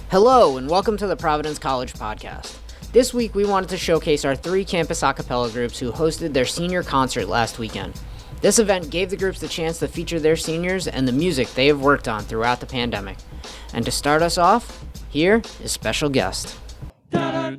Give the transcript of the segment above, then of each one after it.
Hello, and welcome to the Providence College Podcast. This week, we wanted to showcase our 3 campus a cappella groups who hosted their senior concert last weekend. This event gave the groups the chance to feature their seniors and the music they have worked on throughout the pandemic. And to start us off, here is special guest. Hey,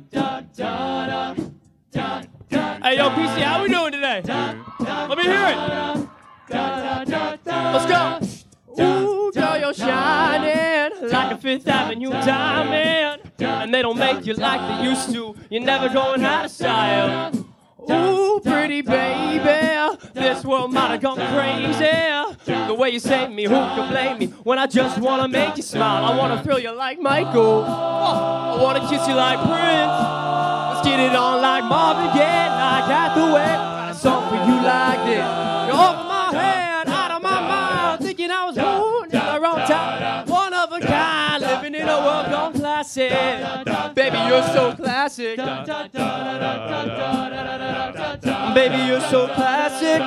yo, PC, how we doing today? Let me hear it. Let's go. Ooh, girl, you're shining like a Fifth Avenue diamond, and they don't make you like they used to. You're never going out of style. Ooh, pretty baby, this world might have gone crazy. The way you save me, who can blame me? When I just wanna make you smile, I wanna thrill you like Michael. I wanna kiss you like Prince. Let's get it on like Marvin Gaye, like Hathaway. Got a song for you like this. You're off my head, out of my mind, thinking I was born in the wrong time. One of a kind, living in a world gone classic. Baby, you're so classic. Baby, you're so classic.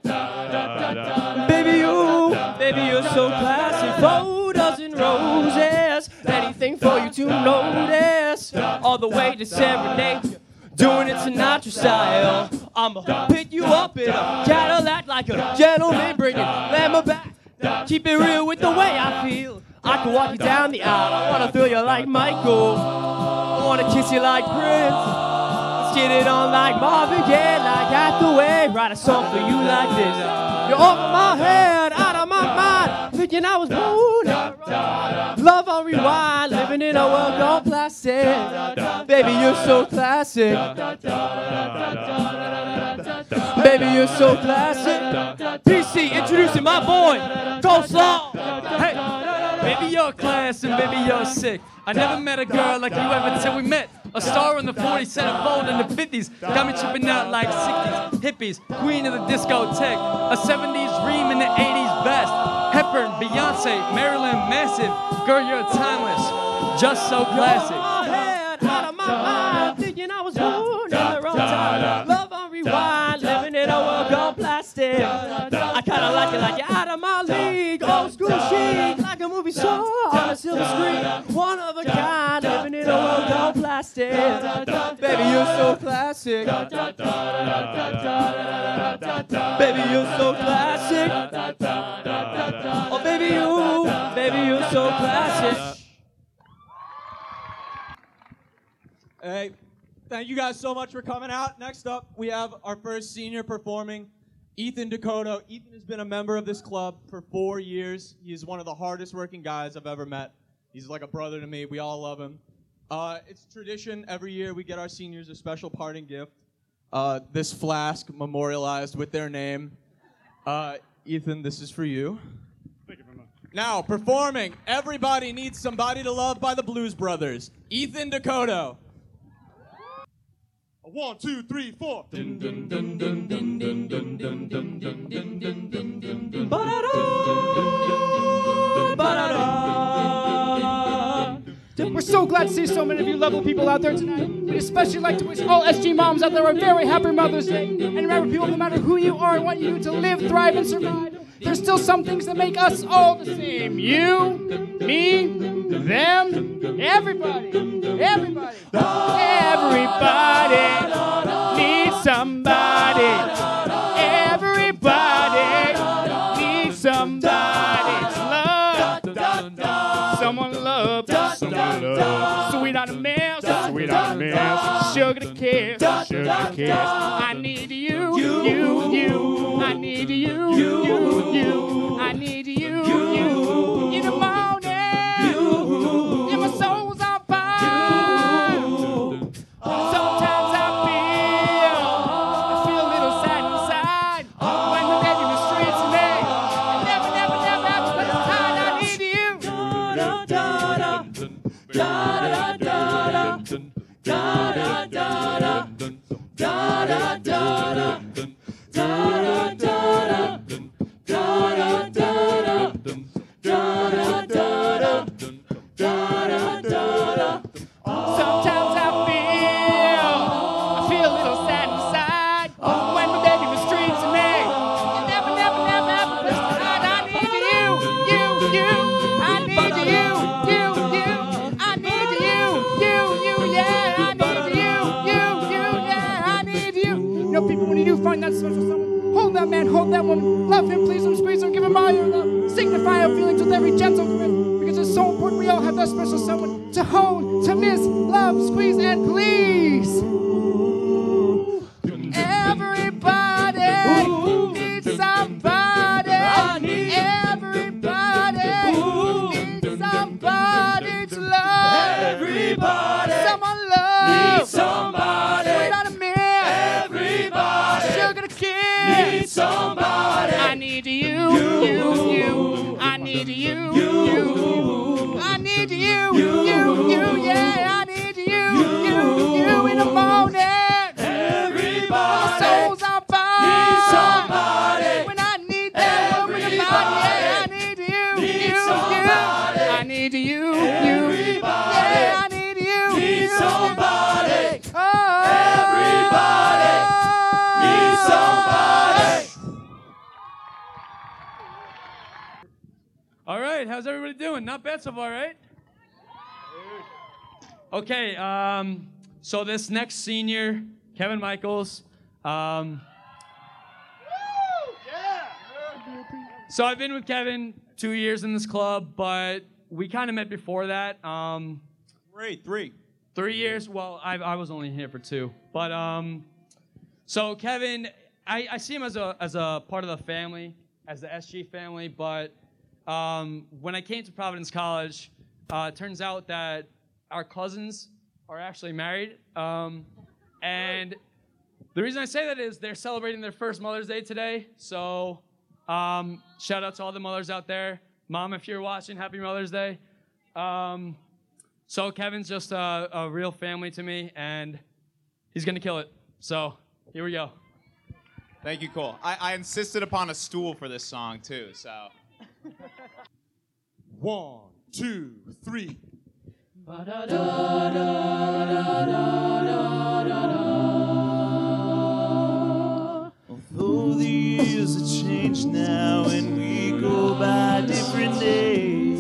Baby, you're so classic. 4 dozen roses, anything for you to notice. All the way to serenade you, doing it Sinatra style. I'ma pick you up in a Cadillac like a gentleman, bring it glamour back. Keep it real with the way I feel. I can walk you down the aisle. I wanna thrill you like Michael. I wanna kiss you like Prince. Let's get it on like Marvin Gaye, like Hathaway. Write a song for you like this. You're over my head, out of my mind, thinking I was born. Love on rewind, living in a world gone plastic. Baby, you're so classic. Baby, you're so classic. PC, introducing my boy, Coleslaw. Hey, baby, you're class and baby, you're sick. I never met a girl like you ever till we met. A star in the 40s, set a fold in the 50s. Got me tripping out like 60s. Hippies, queen of the discotheque. A 70s dream in the 80s best. Hepburn, Beyonce, Marilyn Massive. Girl, you're timeless, just so classic. Out of my head, out of my mind, thinking I was born in the wrong time. Love on rewind, living in a world gone plastic. I kinda like it like you're out of my league. Old school chic, like a movie star on a silver screen. One of a kind, living in a world gone plastic. Baby, you're so classic. Baby, you're so classic. Oh, baby, you're so classic. Hey, thank you guys so much for coming out. Next up, we have our first senior performing, Ethan Dakota. Ethan has been a member of this club for 4 years. He is one of the hardest working guys I've ever met. He's like a brother to me. We all love him. It's tradition every year we get our seniors a special parting gift. This flask memorialized with their name. Ethan, this is for you. Thank you very much. Now, performing Everybody Needs Somebody to Love by the Blues Brothers, Ethan Dakota. 1, 2, 3, 4. We're so glad to see so many of you lovely people out there tonight. We'd especially like to wish all SG moms out there a very happy Mother's Day. And remember, people, no matter who you are, I want you to live, thrive, and survive. There's still some things that make us all the same. You, me, them, everybody. Everybody. Everybody needs somebody. Everybody needs somebody's love. Someone love. Someone love. Sweet on the mess. Sweet on the mess. Sugar to kiss. Sugar to kiss. I need you. You. I need you. You. I need you. In the morning. And my soul's on fire. Sometimes I feel a little sad inside when we're dead in the streets of me. And never ever put the time. I need you. Da da da da da da da da da da da da Sometimes I feel a little sad inside when we're begging the streets of me. You never listen. I need you. I need you. I need know, people, when you do find that special someone, hold that man, hold that woman, love him, please him, squeeze him, give him all your love, signify our feelings with every gentle caress, because it's so important we all have that special someone to hold, to miss, love, squeeze, and please. Everybody needs somebody. Everybody needs somebody to love. Everybody Someone love. needs somebody. Sweet on a man. Everybody Sugar to kiss. needs somebody. I need you. I need you. I need you. Yeah, I need you in the morning. Everybody Souls on fire. needs somebody. When I need that woman in my yeah, I need you. somebody. I need you. Everybody Yeah, I need you. needs somebody. Oh. Everybody needs somebody. All right, how's everybody doing? Not bad so far, right? Okay, so this next senior, Kevin Michaels. So I've been with Kevin 2 years in this club, but we kind of met before that. Great, 3. 3 years. Well, I was only here for 2, but so Kevin, I see him as a part of the family, as the SG family. But when I came to Providence College, it turns out that our cousins are actually married, and the reason I say that is they're celebrating their first Mother's Day today. So shout out to all the mothers out there. Mom, if you're watching, happy Mother's Day. So Kevin's just a real family to me, and he's going to kill it. So here we go. Thank you, Cole. I insisted upon a stool for this song, too, so. 1, 2, 3. Although the years have changed now and we go by different days,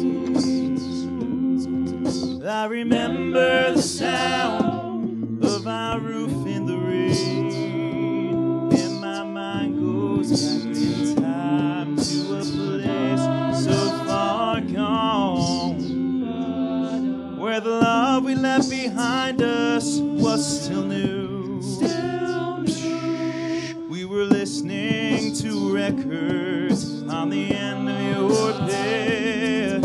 I remember the sound of our roof in the rain, and my mind goes back in time to a place so far gone, where the love we left behind us was still new. We were listening to records on the end of your bed,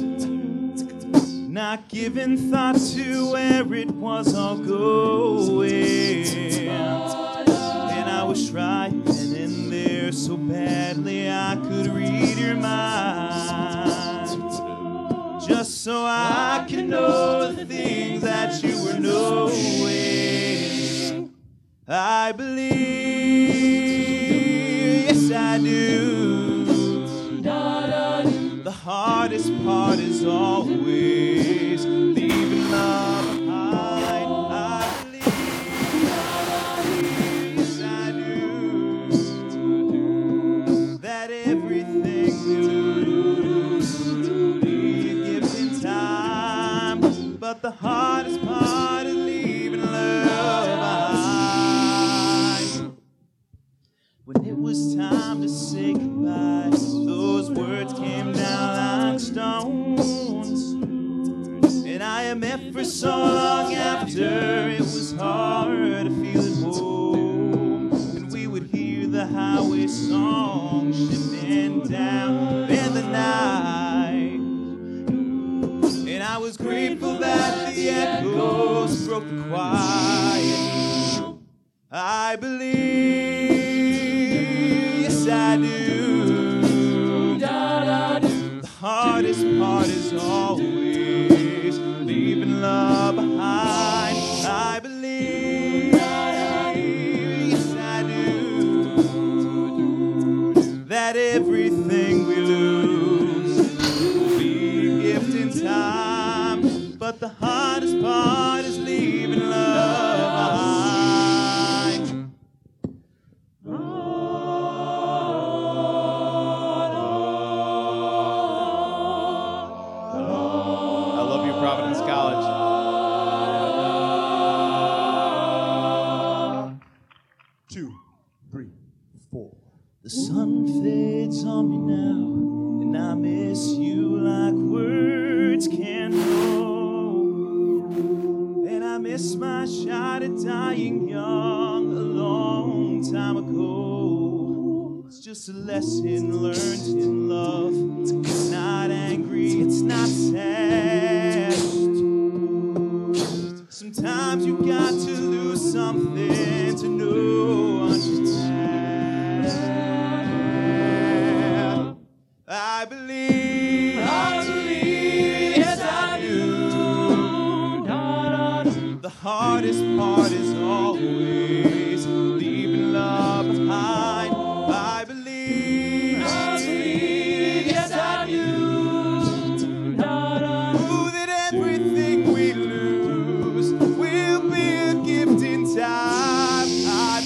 not giving thought to where it was all going. And I was trying in there so badly I could read your mind, just so I could know the things that you were knowing. I believe, yes I do, the hardest part is always leaving love behind. I believe, yes I do, that everything we lose we give in time, but the hardest part is leaving love behind. When it was time to say goodbye, those words came down like stones, and I am met for so long after it was hard to feel at home. And we would hear the highway song shifting down in the night, and I was grateful that the echoes broke the quiet. I believe, yes I do, the hardest part is always leaving love behind. I believe, yes I do, that everything we lose will be a gift in time, but the hardest part is leaving love behind. I love you, Providence College. Two. started dying young a long time ago. It's just a lesson learned in love. It's not angry, it's not sad. Sometimes you got to lose something to know understand. I believe, yes I do. The hardest part is always leaving love behind. I believe, yes I do. That everything we lose will be a gift in time. I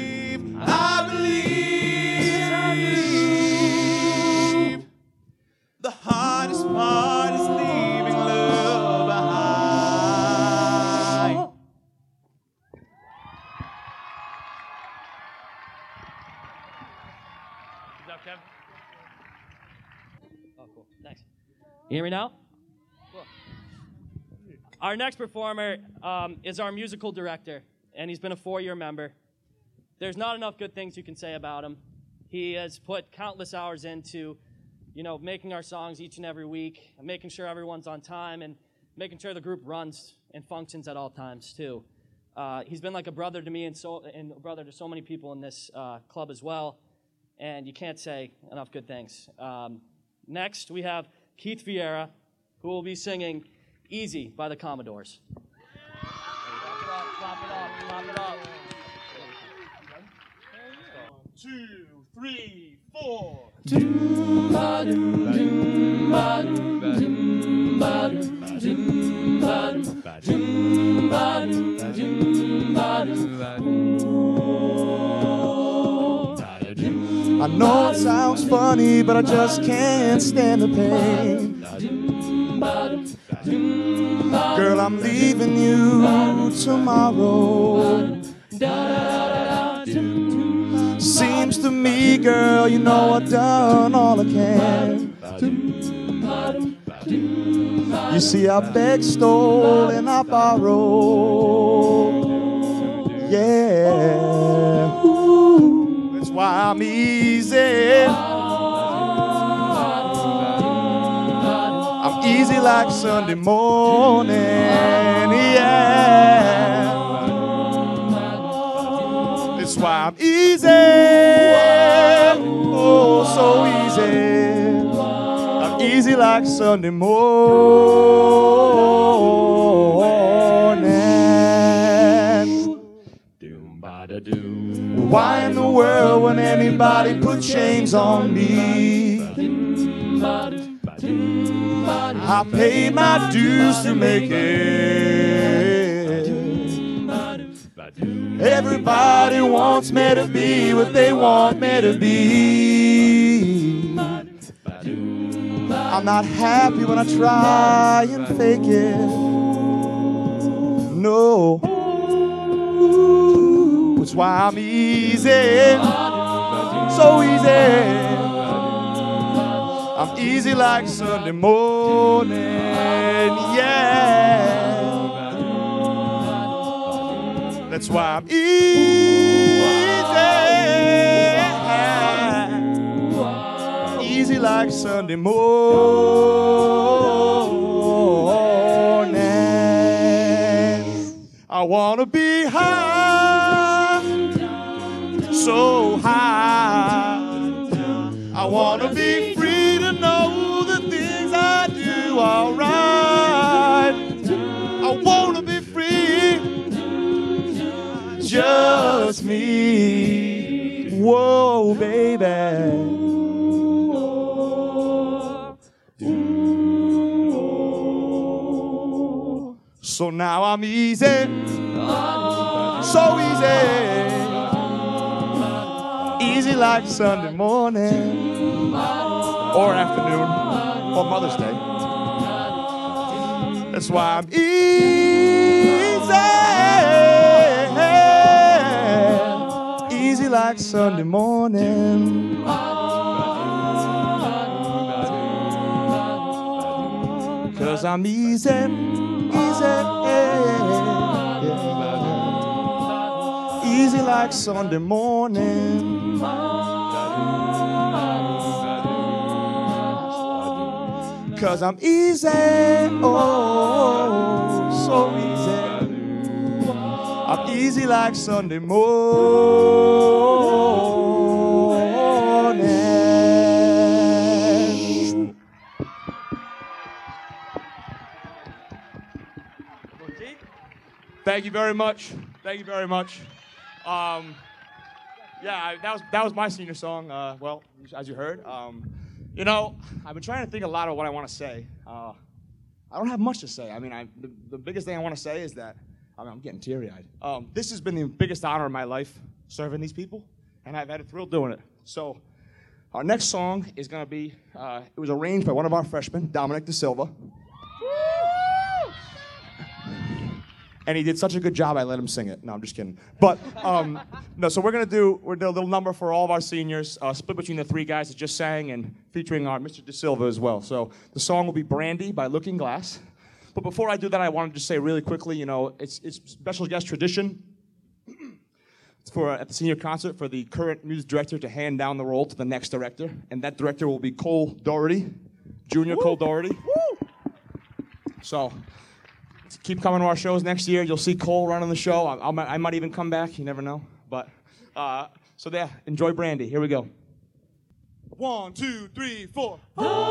believe. The hardest part is leaving love behind. Is that Kevin? Oh, cool. Thanks. You hear me now? Cool. Our next performer is our musical director, and he's been a 4-year member. There's not enough good things you can say about him. He has put countless hours into, making our songs each and every week, and making sure everyone's on time, and making sure the group runs and functions at all times too. He's been like a brother to me and a brother to so many people in this club as well, and you can't say enough good things. Next, we have Keith Vieira, who will be singing Easy by the Commodores. Clap it up, clap it up. 1, 2, 3, 4. I know it sounds funny, but I just can't stand the pain. Girl, I'm leaving you tomorrow. Seems to me, girl, you know I've done all I can. You see, I begged, stole, and I borrowed. Yeah. That's why I'm easy. I'm easy like Sunday morning, yeah. That's why I'm easy. Oh, so easy. I'm easy like Sunday morning. Why in the world would anybody put chains on me? I paid my dues to make it. Everybody wants me to be what they want me to be. I'm not happy when I try and fake it. No. That's why I'm easy, so easy. I'm easy like Sunday morning, yeah. That's why I'm easy like Sunday morning. I wanna be high, so high. I wanna be free to know the things I do are right. I wanna be free, just me. Whoa, baby. So now I'm easy, so easy. Easy like Sunday morning, or afternoon, or Mother's Day. That's why I'm easy like Sunday morning. 'Cause I'm easy, easy. like Sunday morning. 'Cause I'm easy, oh, so easy. I'm easy like Sunday morning. Thank you very much. Thank you very much. Yeah, that was my senior song. Well, as you heard, you know, I've been trying to think a lot of what I want to say. I don't have much to say. I mean, the biggest thing I want to say is that I'm getting teary-eyed. This has been the biggest honor of my life, serving these people, and I've had a thrill doing it. So, our next song is going to be. It was arranged by one of our freshmen, Dominic Da Silva. And he did such a good job, I let him sing it. No, I'm just kidding. But, no, so we're gonna do a little number for all of our seniors, split between the three guys that just sang and featuring our Mr. Da Silva as well. So the song will be Brandy by Looking Glass. But before I do that, I wanted to say really quickly, you know, it's special guest tradition at the senior concert for the current music director to hand down the role to the next director. And that director will be Cole Doherty, Junior Cole Doherty. So, keep coming to our shows next year. You'll see Cole running the show. I might even come back. You never know. But so yeah, enjoy Brandy. Here we go. 1, 2, 3, 4.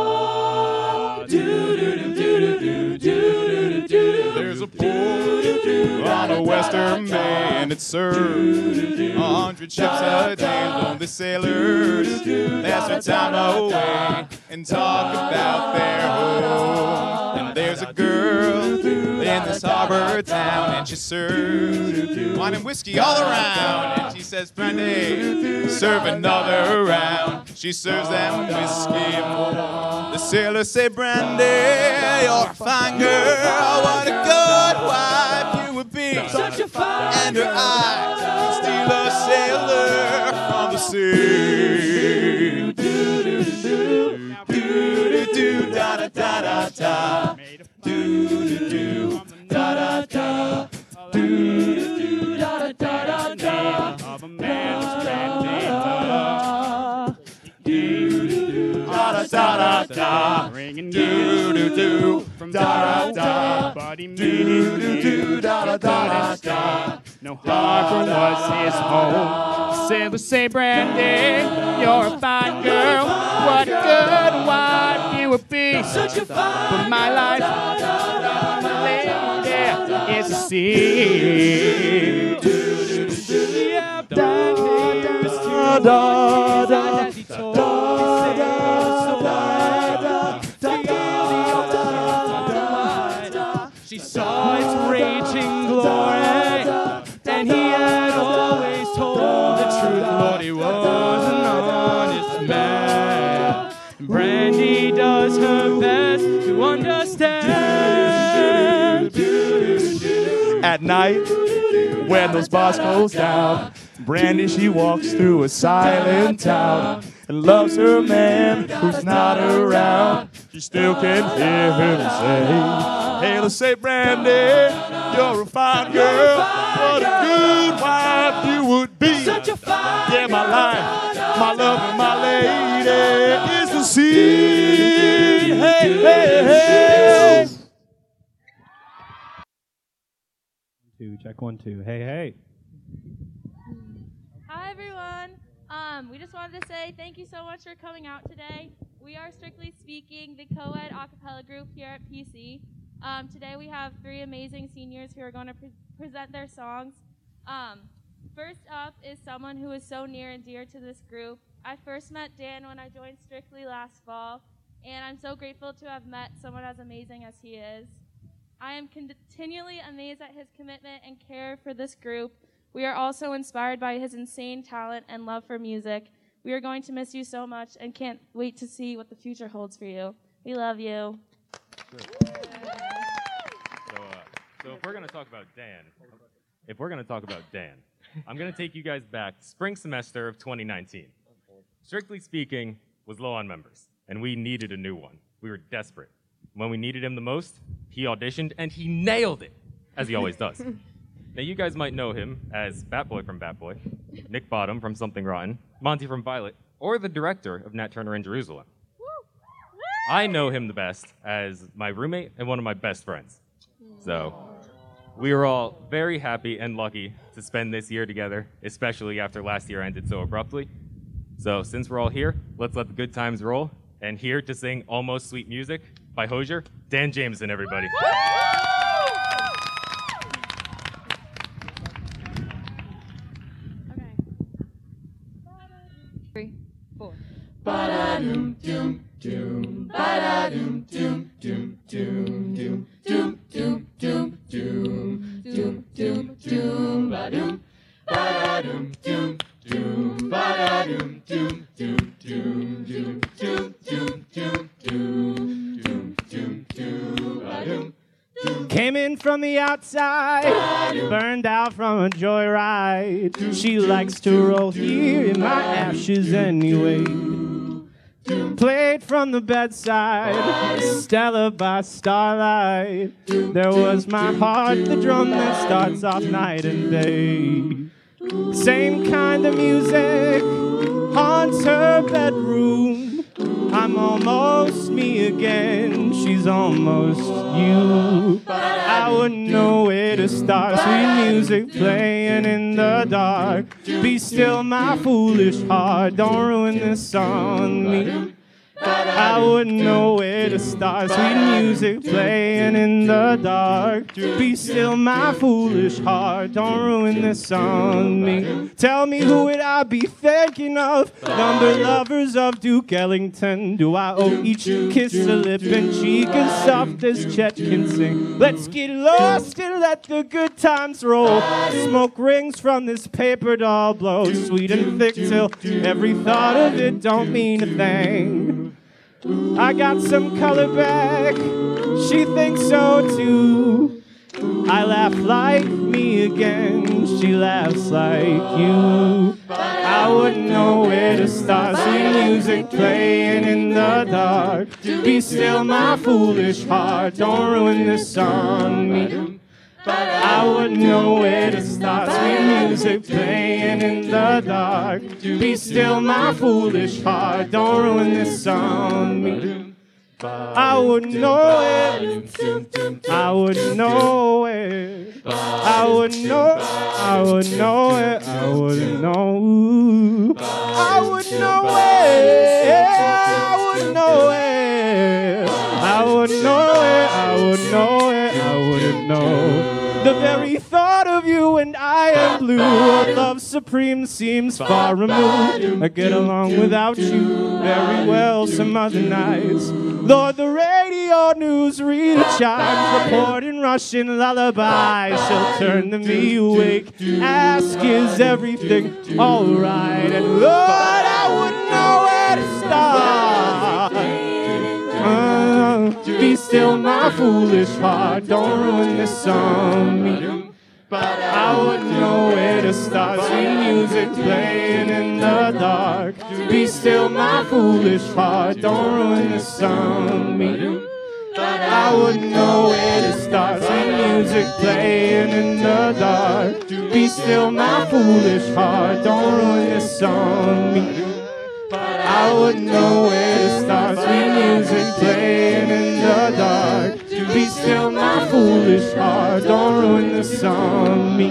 There's a pool on a western bay, and it serves 100 ships a day. Lonely sailors pass their time away and talk about their home. And there's a girl in this harbor town, and she serves wine and whiskey all around. And she says, Brandy, serve another round. She serves them whiskey and more. The sailors say, Brandy, you're a fine girl. What a good wife you would be. Such a fine and her eyes steal a sailor from the sea. Do da da da da da. Do do da da da. Do da da da da. Of a man's brandy love. Do da da da da. Ringing do do do from da da da. Buddy do da da da da. No harbor was his home. Sailors say, Brandy, you're a fine girl. What a good wife you would be. Such a fine. But my life, my lady, is a sea. Da da da da. She saw its raging glory, and he had always told the truth, but he was an honest man. Brandy does her best to understand. At night, when those bars close down, Brandy, she walks through a silent town and loves her man who's not around. She still can hear him say, hey, let's say, Brandy, you're a fine girl. What a good wife you would be. Such a fine. Yeah, my life, my love, and my lady is the sea. Hey, hey, hey. Check 1, 2. Hey, hey. Hi, everyone. We just wanted to say thank you so much for coming out today. We are Strictly Speaking, the co-ed a cappella group here at PC. Today we have 3 amazing seniors who are going to present their songs. First up is someone who is so near and dear to this group. I first met Dan when I joined Strictly last fall, and I'm so grateful to have met someone as amazing as he is. I am continually amazed at his commitment and care for this group. We are also inspired by his insane talent and love for music. We are going to miss you so much and can't wait to see what the future holds for you. We love you. So if we're going to talk about Dan, I'm going to take you guys back spring semester of 2019. Strictly Speaking was low on members, and we needed a new one. We were desperate. When we needed him the most, he auditioned, and he nailed it, as he always does. Now, you guys might know him as Batboy from Batboy, Nick Bottom from Something Rotten, Monty from Violet, or the director of Nat Turner in Jerusalem. I know him the best as my roommate and one of my best friends. So we were all very happy and lucky to spend this year together, especially after last year ended so abruptly. So since we're all here, let's let the good times roll. And here to sing Almost Sweet Music by Hozier, Dan Jameson, everybody. Okay. 3, 4. Ba-da-doom, doom, doom. Ba-da-doom, doom, doom, doom, doom, doom, doom, doom, doom, doom, doom, doom, ba-doom. Ba-da-doom, doom, doom. Ba-da-doom, doom, doom, doom, doom, doom, doom, doom, doom, doom, doom, doom, ba-doom. Came in from the outside, burned out from a joyride. She likes to roll here in my ashes anyway. Played from the bedside, Stella by starlight. There was my heart, the drum that starts off night and day. Same kind of music haunts her bedroom. I'm almost me again, she's almost you. I wouldn't know where to start, sweet music playing in the dark. Be still my foolish heart, don't ruin this on me. I wouldn't know where to start, sweet music playing in the dark. Be still my foolish heart, don't ruin this on me. Tell me, who would I be thinking of? Number lovers of Duke Ellington. Do I owe each kiss a lip and cheek as soft as Chet can sing? Let's get lost and let the good times roll. Smoke rings from this paper doll blow, sweet and thick till every thought of it don't mean a thing. I got some color back, she thinks so too. I laugh like me again, she laughs like you. I wouldn't know where to start, sweet music playing in the dark. Be still my foolish heart, don't ruin this on me. I wouldn't know where to start, sweet music playing in the dark. Be still my foolish heart, don't ruin this on me. I wouldn't know it, I wouldn't know it, I wouldn't know, I wouldn't know it, I wouldn't know, I wouldn't know it, I wouldn't know it, I wouldn't know it, I wouldn't know it, I wouldn't know. The very thought of you and I am blue. Our love supreme seems far removed. I get along without you very well some other nights. Lord, the radio news read a chimes, reporting Russian lullabies. She'll turn to me awake, ask, is everything alright? And Lord, I wouldn't know where to start. Be still my foolish heart, don't ruin this on me. I wouldn't know where to start, sweet music playing in the dark. Be still my foolish heart, don't ruin this on me. I wouldn't know where to start, sweet music playing in the dark. Be still my foolish heart, don't ruin this on me. I wouldn't know where to start, sweet music playing in the dark. Be still my foolish heart, don't ruin this on me.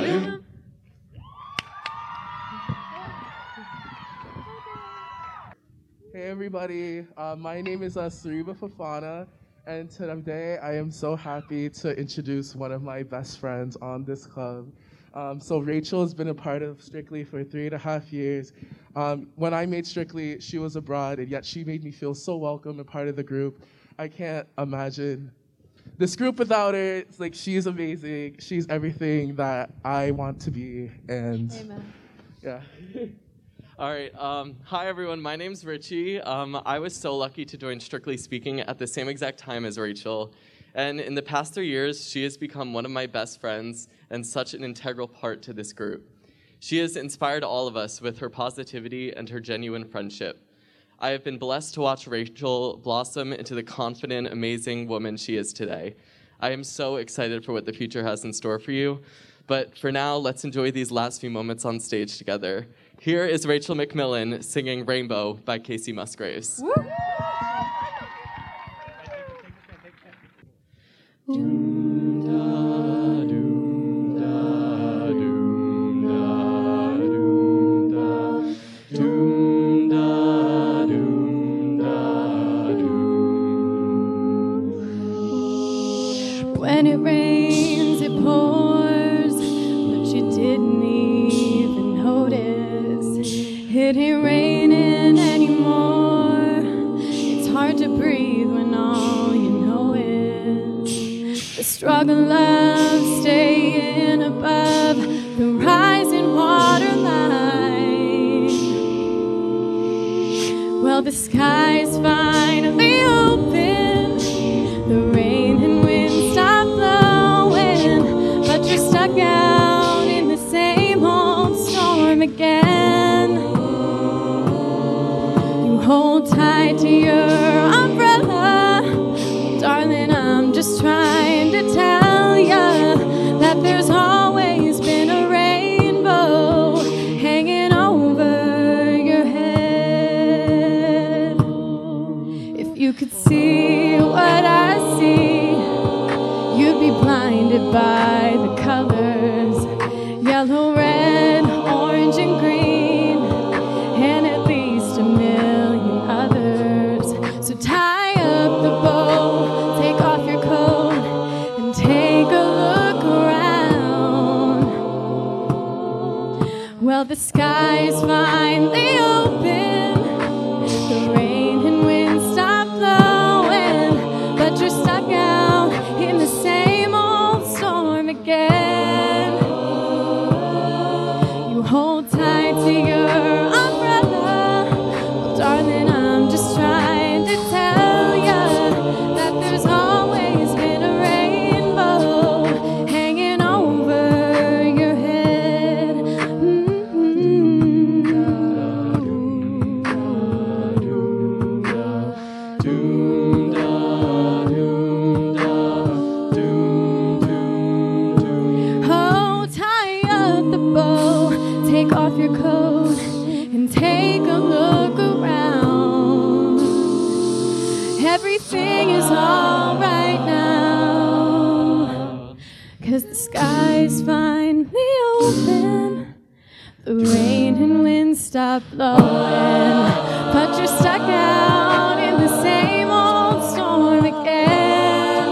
Hey everybody, my name is Sariba Fafana, and today I am so happy to introduce one of my best friends on this club. So Rachel has been a part of Strictly for 3.5 years. When I made Strictly, she was abroad, and yet she made me feel so welcome and part of the group. I can't imagine this group without her. It's like, she's amazing. She's everything that I want to be, and Amen. Yeah. All right. Hi, everyone. My name's Richie. I was so lucky to join Strictly Speaking at the same exact time as Rachel. And in the past 3 years, she has become one of my best friends and such an integral part to this group. She has inspired all of us with her positivity and her genuine friendship. I have been blessed to watch Rachel blossom into the confident, amazing woman she is today. I am so excited for what the future has in store for you. But for now, let's enjoy these last few moments on stage together. Here is Rachel McMillan singing Rainbow by Casey Musgraves. When it rains, it pours, but you didn't even notice. It ain't raining anymore. It's hard to breathe when all you know is the struggle of staying above the rising water line. Well, the sky's finally open. The rain and wind stop blowing, but you're stuck out in the same old storm again. You hold tight to your umbrella. Darling, I'm just trying to tell ya that there's always been a rainbow hanging over your head. If you could see what I see, you'd be blinded by the colors, yellow, red, orange, and green, and at least a million others. So tie up the bow, take off your coat, and take a look around. Well, the sky's finally open, the rain and wind stop blowing, but you're stuck out in the same old storm again. You hold tight to your umbrella. Well, darling, I'm just trying to tell ya that there's always been a rainbow hanging over your head. Oh, tie up the bow, take off your coat, and take a look around. Everything is all right now, 'cause the sky's finally open. The rain and wind stop blowing, but you're stuck out in the same old storm again.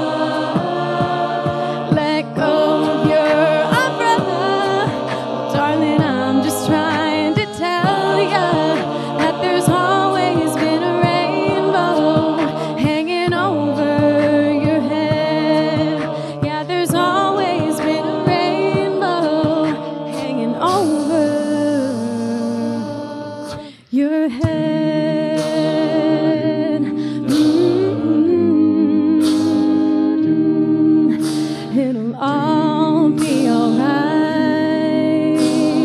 Let go of your umbrella. Darling, I'm just trying to tell ya that there's always been a rainbow hanging over your head. Yeah, there's always been a rainbow hanging over your head. It'll all be alright.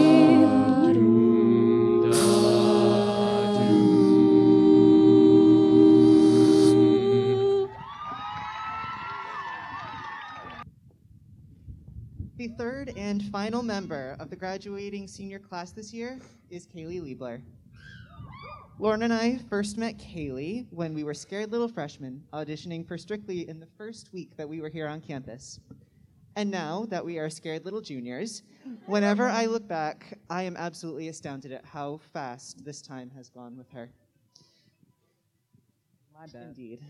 The third and final member of the graduating senior class this year is Kaylee Liebler. Lauren and I first met Kaylee when we were scared little freshmen auditioning for Strictly in the first week that we were here on campus. And now that we are scared little juniors, whenever I look back, I am absolutely astounded at how fast this time has gone with her. My bad. Indeed.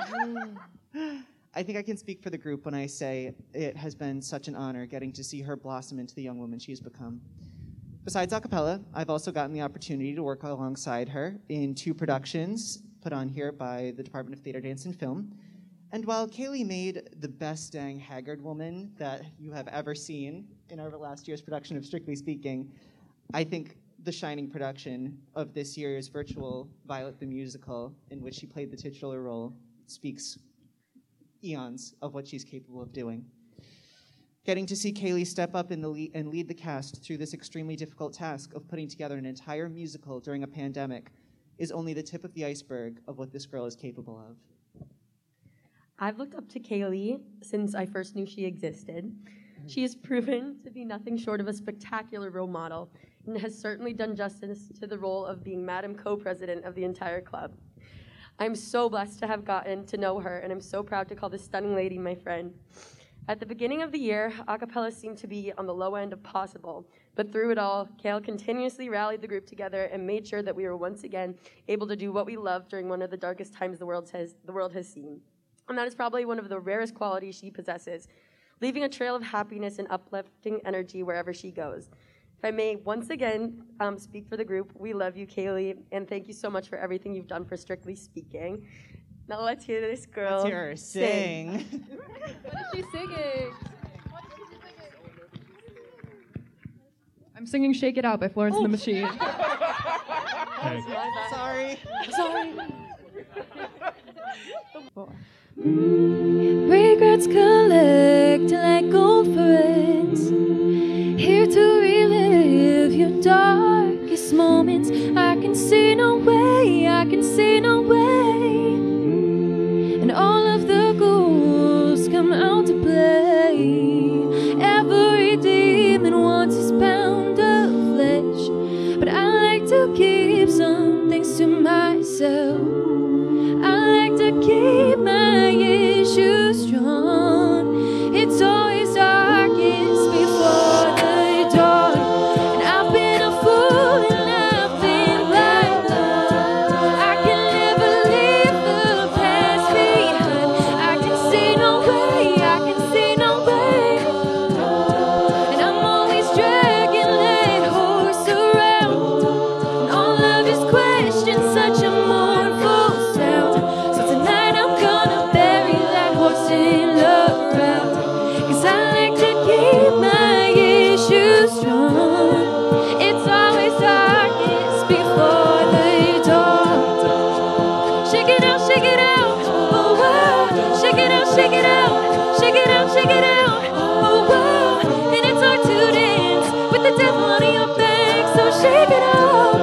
I think I can speak for the group when I say it has been such an honor getting to see her blossom into the young woman she has become. Besides a cappella, I've also gotten the opportunity to work alongside her in 2 productions put on here by the Department of Theater, Dance, and Film. And while Kaylee made the best dang haggard woman that you have ever seen in our last year's production of Strictly Speaking, I think the shining production of this year's virtual Violet the Musical, in which she played the titular role, speaks eons of what she's capable of doing. Getting to see Kaylee step up and lead the cast through this extremely difficult task of putting together an entire musical during a pandemic is only the tip of the iceberg of what this girl is capable of. I've looked up to Kaylee since I first knew she existed. She has proven to be nothing short of a spectacular role model and has certainly done justice to the role of being Madam Co-President of the entire club. I'm so blessed to have gotten to know her, and I'm so proud to call this stunning lady my friend. At the beginning of the year, a cappella seemed to be on the low end of possible, but through it all, Kale continuously rallied the group together and made sure that we were once again able to do what we love during one of the darkest times the world has seen. And that is probably one of the rarest qualities she possesses, leaving a trail of happiness and uplifting energy wherever she goes. If I may once again speak for the group, we love you, Kaylee, and thank you so much for everything you've done for Strictly Speaking. Now let's hear this girl Let's hear her sing. What is she singing? I'm singing Shake It Out by Florence and the Machine. Sorry. Regrets collect like old friends, here to relive your darkest moments. I can see no way, and all of the ghouls come out to play. Every demon wants his pound of flesh, but I like to keep some things to myself. I like to keep my issues strong. It's always darkest before the dawn, and I've been a fool and I've been blind. I can never leave the past behind. I can see no way, and I'm always dragging that horse around, and all of his questions such a mournful sound. So tonight I'm gonna bury that horse in the ground, 'cause I like to keep my issues strong. It's always darkest before the dawn. Shake it out, oh wow. Shake it out, shake it out, shake it out, shake it out, oh wow. And it's hard to dance with the devil on your back, so shake it out.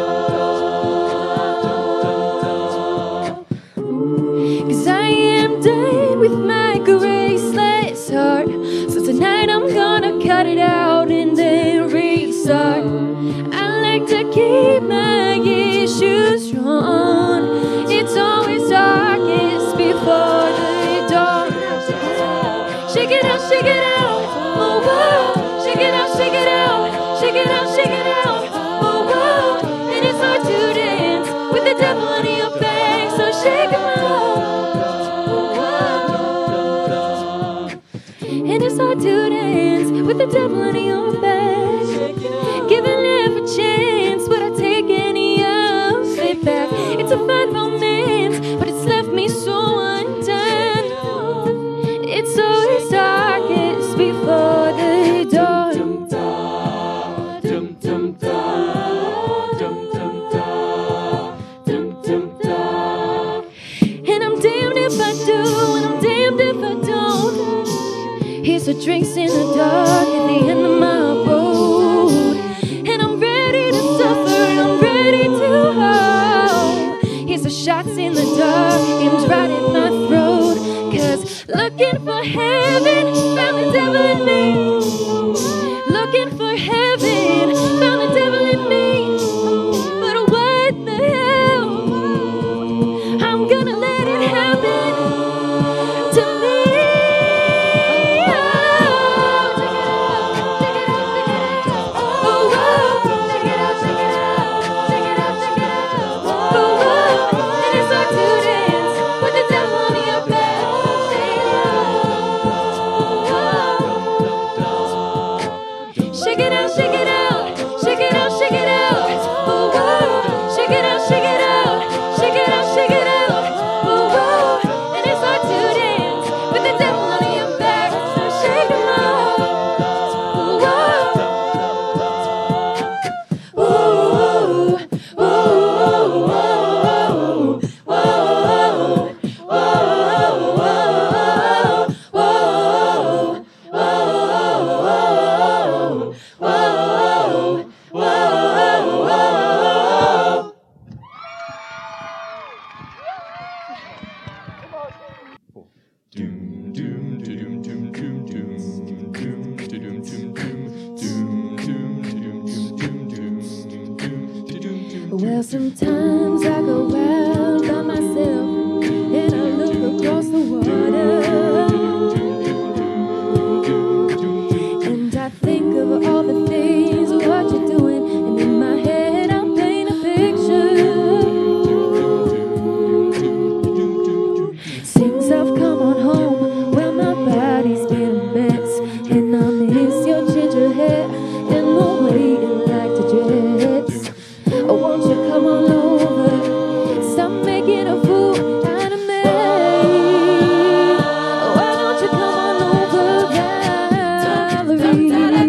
'Cause I am done with my graceless heart, so tonight I'm gonna cut it out and then restart. I like to keep my issues strong. It's always darkest before the dawn. Shake it out, oh wow. Shake it out, shake it out, shake it out, shake it out, oh wow. And it's hard to dance with the devil on your back, so shake him out. And it's hard to dance with the devil on your back. Giving life a chance, would I take any of it back? It's a fine romance, but it's left me so undone. It's always darkest before the dawn. And I'm damned if I do, and I'm damned if I don't. Here's the drinks in the dark at the end of my road, and I'm ready to suffer, I'm ready to hold. Here's the shots in the dark, aimed right at my throat. 'Cause looking for heaven, found the devil in me. Looking for heaven, found the devil in me. But what the hell? I'm gonna let it happen to me. Well, sometimes I go out by myself and I look across the water, and I think of all the things what you're doing, and in my head I paint a picture. Since I've come on home, well, my body's been a mess, and I miss your ginger hair and the way you like to dress. Oh, won't you come on over, stop making a fool out of me. Why don't you come on over, Valerie?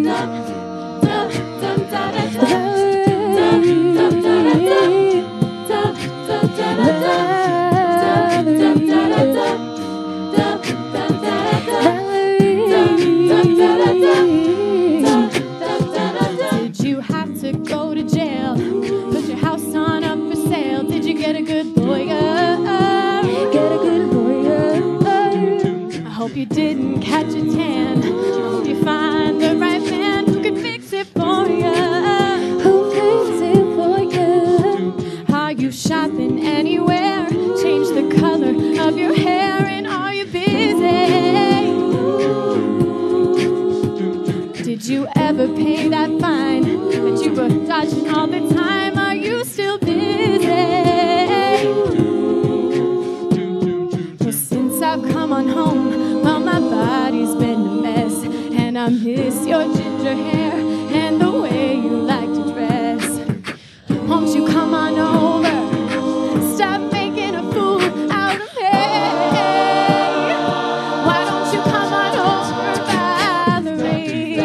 Did you have to go to jail? Put your house on up for sale? Did you get a good lawyer? Get a good lawyer. I hope you didn't catch a tan. I hope you find the right man who can fix it for you. Who fixes it for you? Are you shopping anywhere? Change the color of your hair, and are you busy? Did you ever pay that fine that you were dodging all the time? Are you still busy? Well, since I've come on home, well, my body's been a mess, and I miss your ginger hair and the way you like to dress. Won't you come on over? Stop making a fool out of me. Why don't you come on over, Valerie?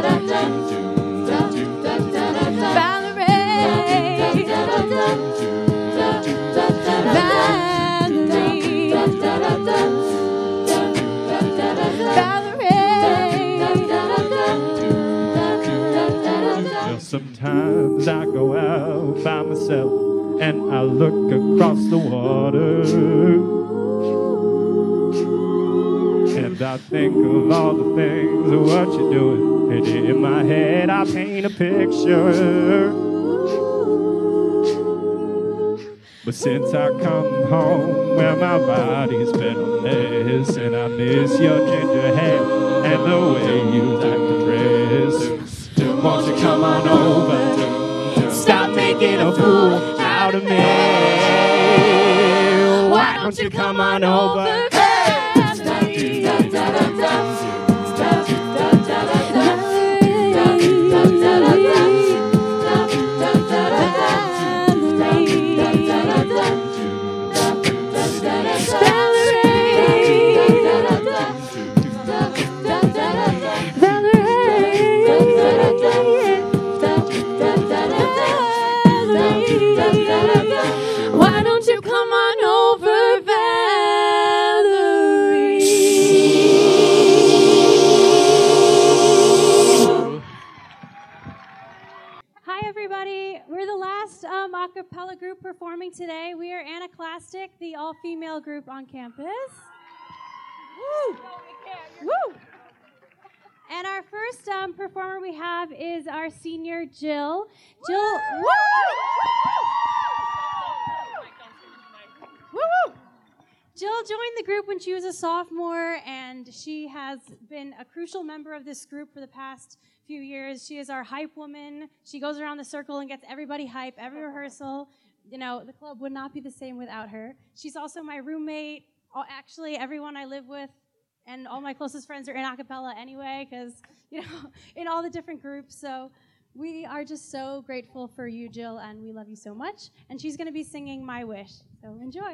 Sometimes I go out by myself and I look across the water, and I think of all the things of what you're doing, and in my head I paint a picture. But since I come home, well, my body's been a mess, and I miss your ginger hair and the way you like to dress. Won't you come on over? Stop making a fool out of me. Why don't you come on over? Why don't you come on over, Valerie? Hi, everybody. We're the last a cappella group performing today. We are Anaclastic, the all-female group on campus. Woo! Woo! And our first performer we have is our senior, Jill. Jill, woo! Woo! Jill joined the group when she was a sophomore, and she has been a crucial member of this group for the past few years. She is our hype woman. She goes around the circle and gets everybody hype, every rehearsal. You know, the club would not be the same without her. She's also my roommate. Actually, everyone I live with and all my closest friends are in a cappella anyway, because, you know, in all the different groups. So we are just so grateful for you, Jill, and we love you so much. And she's going to be singing My Wish. So enjoy.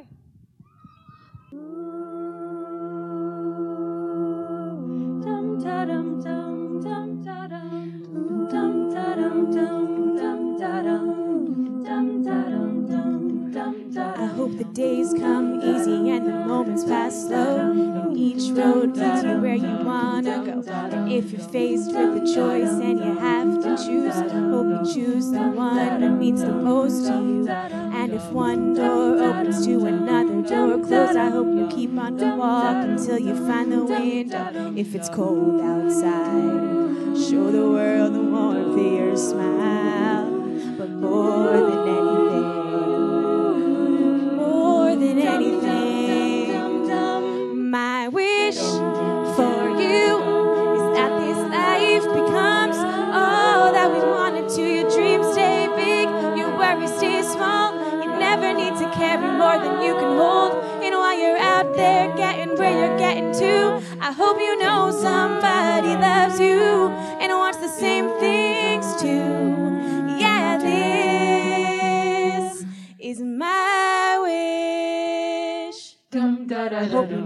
Dum da dum dum dum da dum dum da dum dum dum da dum dum da dum dum dum da. I hope the days come easy and the moments pass slow, and each road leads you where you wanna go. And if you're faced with a choice and you have to choose, hope you choose the one that means the most to you. And if one door opens to another door closed, I hope you keep on the walk until you find the window. If it's cold outside, show the world the warmth of your smile. But more than anything,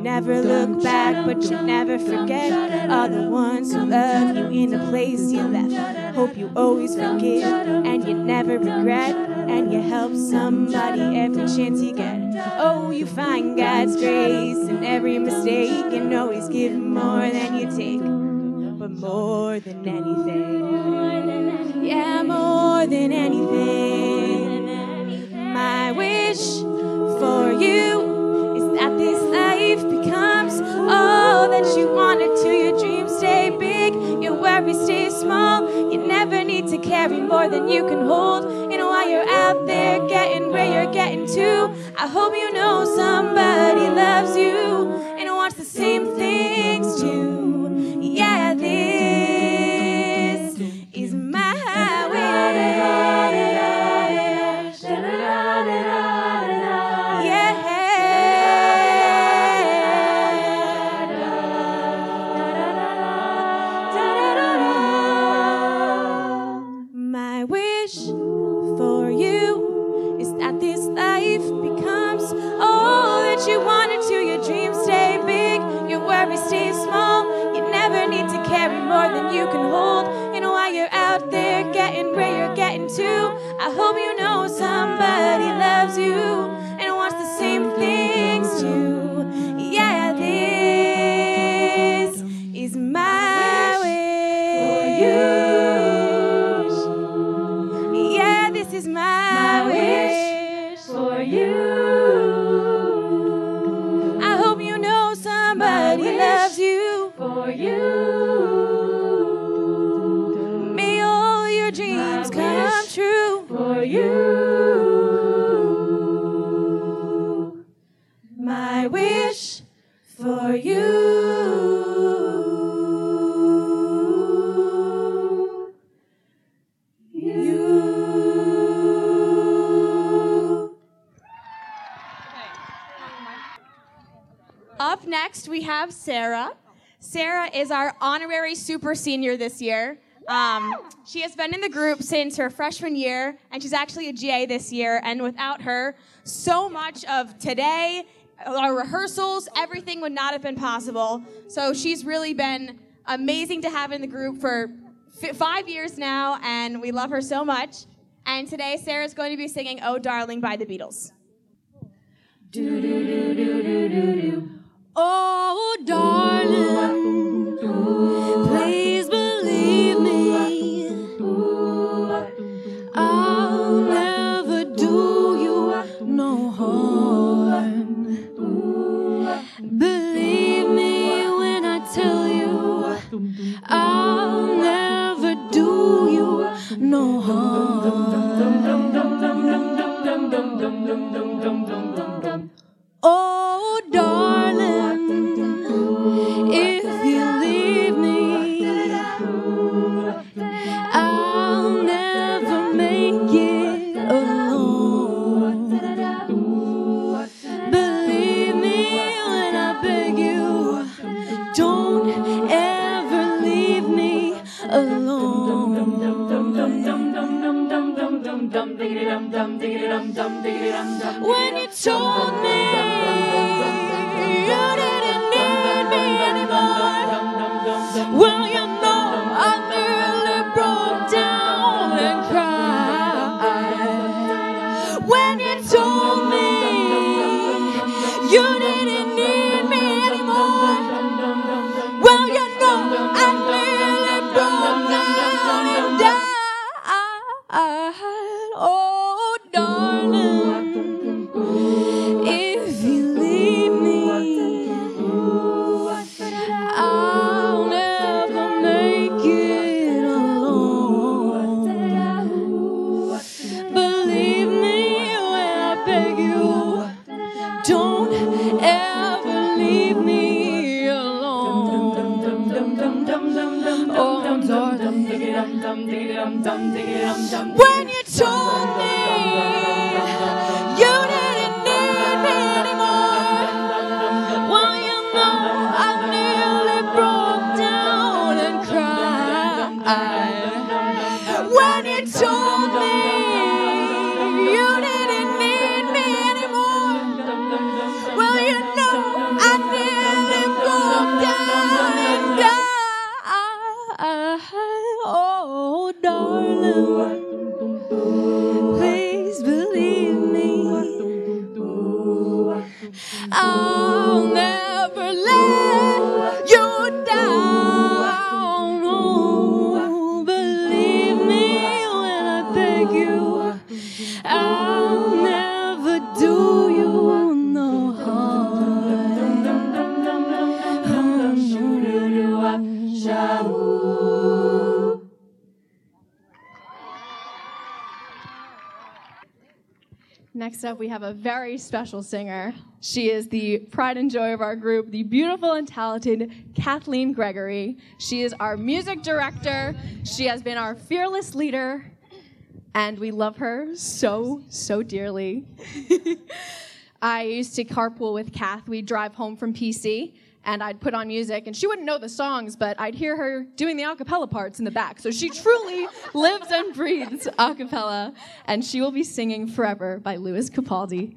never look back, but you never forget all the ones who love you in the place you left. Hope you always forgive and you never regret, and you help somebody every chance you get. Oh, you find God's grace in every mistake and always give more than you take. But more than anything, yeah, more than anything, my wish for you is that this life becomes all that you wanted to. Your dreams stay big, your worries stay small. You never need to carry more than you can hold. And while you're out there getting where you're getting to, I hope you know somebody loves you and wants the same things too. Yeah, this is my wish. My wish for you is that this life becomes all that you wanted to. Your dreams stay big, your worries stay small. You never need to carry more than you can hold. And while you're out there getting where you're getting to, I hope you know somebody loves you and wants the same things too. Yeah, this is my wish for you. Yeah, this is my wish for you. I hope you know somebody loves you for you. May all your dreams come true for you. My wish for you. Up next, we have Sarah. Sarah is our honorary super senior this year. She has been in the group since her freshman year, and she's actually a GA this year. And without her, so much of today, our rehearsals, everything would not have been possible. So she's really been amazing to have in the group for 5 years now, and we love her so much. And today, Sarah's going to be singing "Oh Darling" by the Beatles. Oh, darling, please believe me, I'll never do you no harm. Believe me when I tell you, I'll never do you no harm. Oh, darling, if you leave me, I'll never make it alone. Believe me when I beg you, don't ever leave me alone. When you told me you didn't need me anymore, well, you know I nearly broke down and cried. When you told me you didn't need me anymore, well, you know I nearly broke down and died. Oh, darling, if you leave me, I'll never make it alone. Believe me when I beg you, don't ever leave me alone. Oh, darling, when you told me you didn't need me anymore, well, you know I nearly broke down and cried. When you told me you didn't need me anymore, well, you know I nearly Please believe me. I'll never let you down. Oh, believe me when I beg you. I'll never do you no harm. Next up, we have a very special singer. She is the pride and joy of our group, the beautiful and talented Kathleen Gregory. She is our music director. She has been our fearless leader, and we love her so, so dearly. I used to carpool with Kath. We'd drive home from PC, and I'd put on music, and she wouldn't know the songs, but I'd hear her doing the a cappella parts in the back. So she truly lives and breathes a cappella, and she will be singing Forever by Louis Capaldi.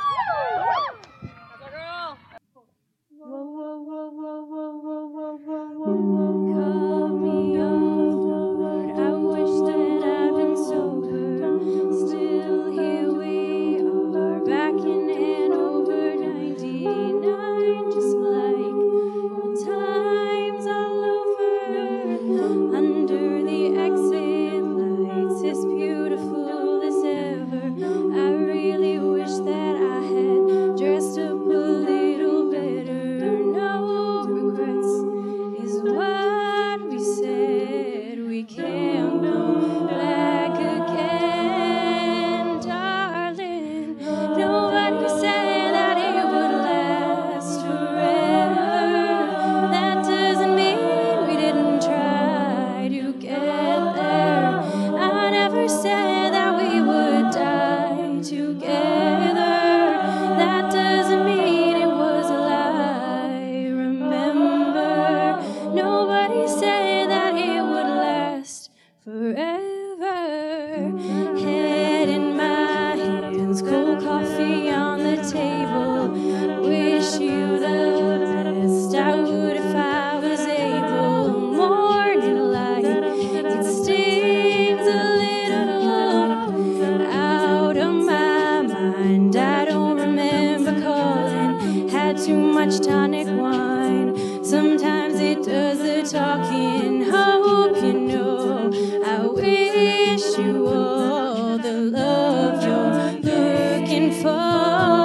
Cut me off, I wish that I'd been sober. Still here we are, back in Hanover, 99, just like old times all over. Under the exit lights, as beautiful as ever. I really wish that I had dressed up a little better. No regrets is what we said. We can't go back again, darling. Nobody said that it would last forever. That doesn't mean we didn't try to get there. I never said that we would die together. That doesn't mean it was a lie. Remember, nobody said that it would last forever. Head in my hands, cold coffee on the table. Wish you the best. I would if I was able. Morning light, it stings a little out of my mind. I don't remember calling. Had too much tonic wine. Sometimes it does the talking. Hope you know I wish you all the love you're looking for.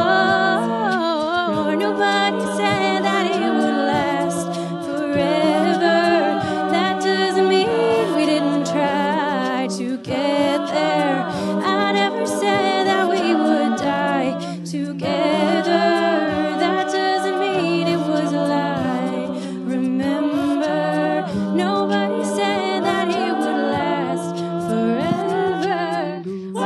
Nobody said that it would last forever. That doesn't mean we didn't try to get there. I never said that we would die together. That doesn't mean it was a lie. Remember, nobody said that it would last forever.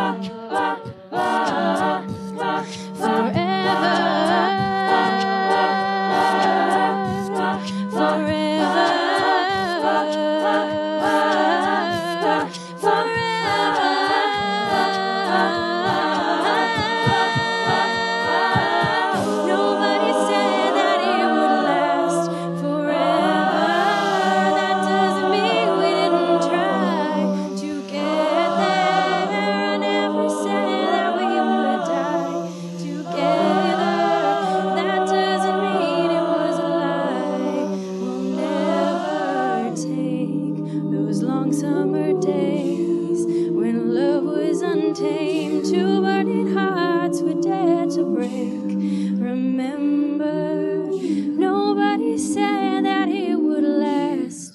Nobody said that it would last forever. That doesn't mean we didn't try to get there. I never said that we would die together. That doesn't mean it was a lie. We'll never take those long summer days when love was untamed. Two burning hearts we dared to break. Remember, nobody said that it would last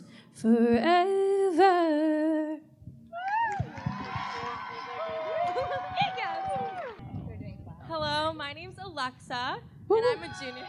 forever. Hello, my name's Alexa, and I'm a junior.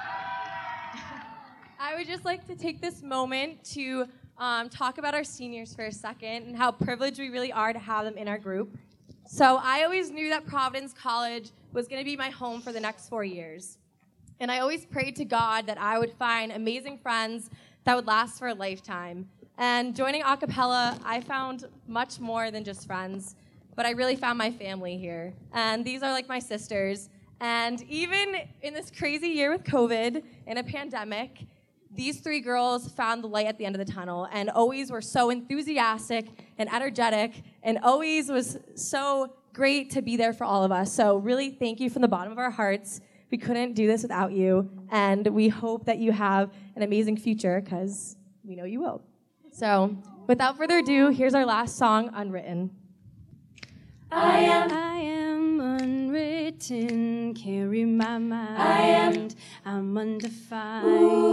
I would just like to take this moment to talk about our seniors for a second and how privileged we really are to have them in our group. So I always knew that Providence College was going to be my home for the next 4 years. And I always prayed to God that I would find amazing friends that would last for a lifetime. And joining a cappella, I found much more than just friends, but I really found my family here. And these are like my sisters. And even in this crazy year with COVID, in a pandemic, these three girls found the light at the end of the tunnel and always were so enthusiastic and energetic and always was so great to be there for all of us. So really thank you from the bottom of our hearts. We couldn't do this without you, and we hope that you have an amazing future, because we know you will. So without further ado, here's our last song, Unwritten. I am unwritten, carry my mind. I'm undefined.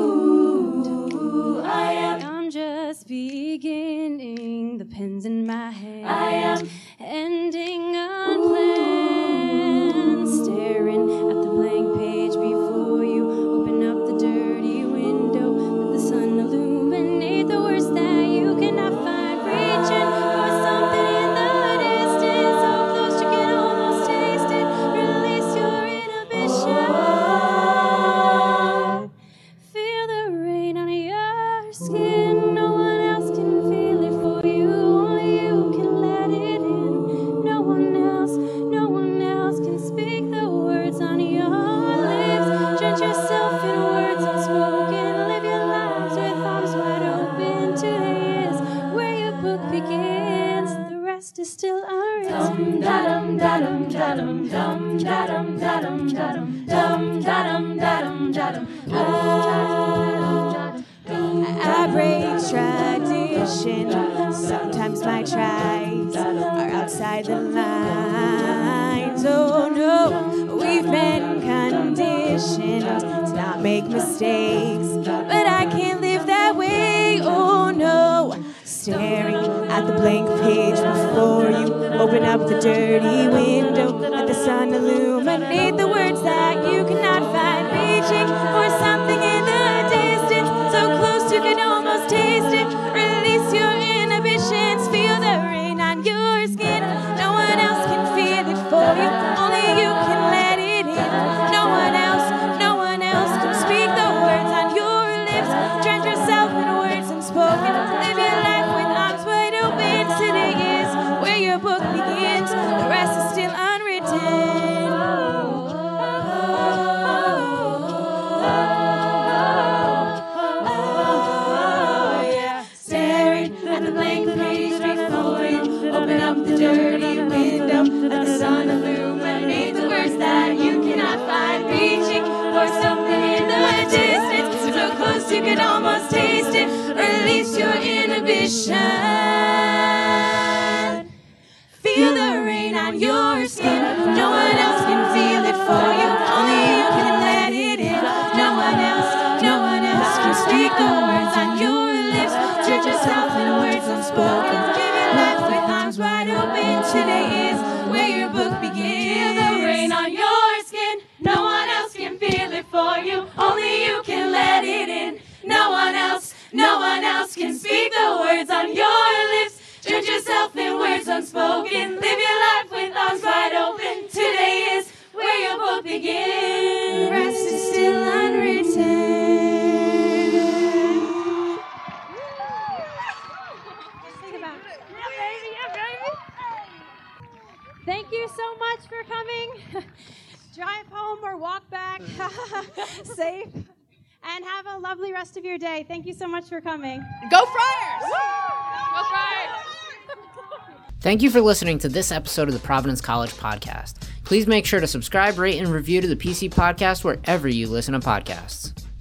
I'm just beginning, the pen's in my hand. Ending unplanned, staring at the blank page before you. Open up the dirty window, let the sun illuminate the words that you cannot find. Reaching for something in the distance, so close you can almost taste it. Release your inhibition. Feel the rain on your skin. No one else can feel it for you. Only you can let it in. No one else can speak the words on your lips. Drench yourself in words unspoken. Live your lives with arms wide open. Today is where your book begins. The rest is still unwritten. Dum da dum da dum dum da dum da dum da dum dum da dum da dum da dum. I break tradition. Sometimes my tries are outside the lines. Oh no, we've been conditioned to not make mistakes, but I can't live that way. Oh no, staring at the blank page before you. Open up the dirty window, let the sun illuminate the words that you cannot find. Reaching for something in the distance, so close you can almost taste it. Release your inhibitions, feel the rain on your skin. No one else can feel it for you, only you can let it in. No one else can speak the words on your lips. Drench yourself in words unspoken. Live your life with arms wide open. Today is where your book begins. The rest is still unwritten. Staring at the blank page before you. Open up the dirty window, let the sun illuminate the words that you cannot find. Reaching for something in the distance, so close you can almost taste it. Release your inhibition. Feel the rain on your skin. No one else can feel it for you, only you can let it in. No one else can speak the words on your lips. Drench yourself in words unspoken. Live your life with arms wide open. Today is where your book begins. Feel the rain on your skin. No one else can feel it for you, only you can let it in. No one else can speak the words on your lips. Drench yourself in words unspoken. Live your life with arms wide open. Today is where your book begins. The rest is still unwritten. Thank you so much for coming. Drive home or walk back safe, and have a lovely rest of your day. Thank you so much for coming. Go Friars! Go Friars! Thank you for listening to this episode of the Providence College Podcast. Please make sure to subscribe, rate, and review to the PC Podcast wherever you listen to podcasts.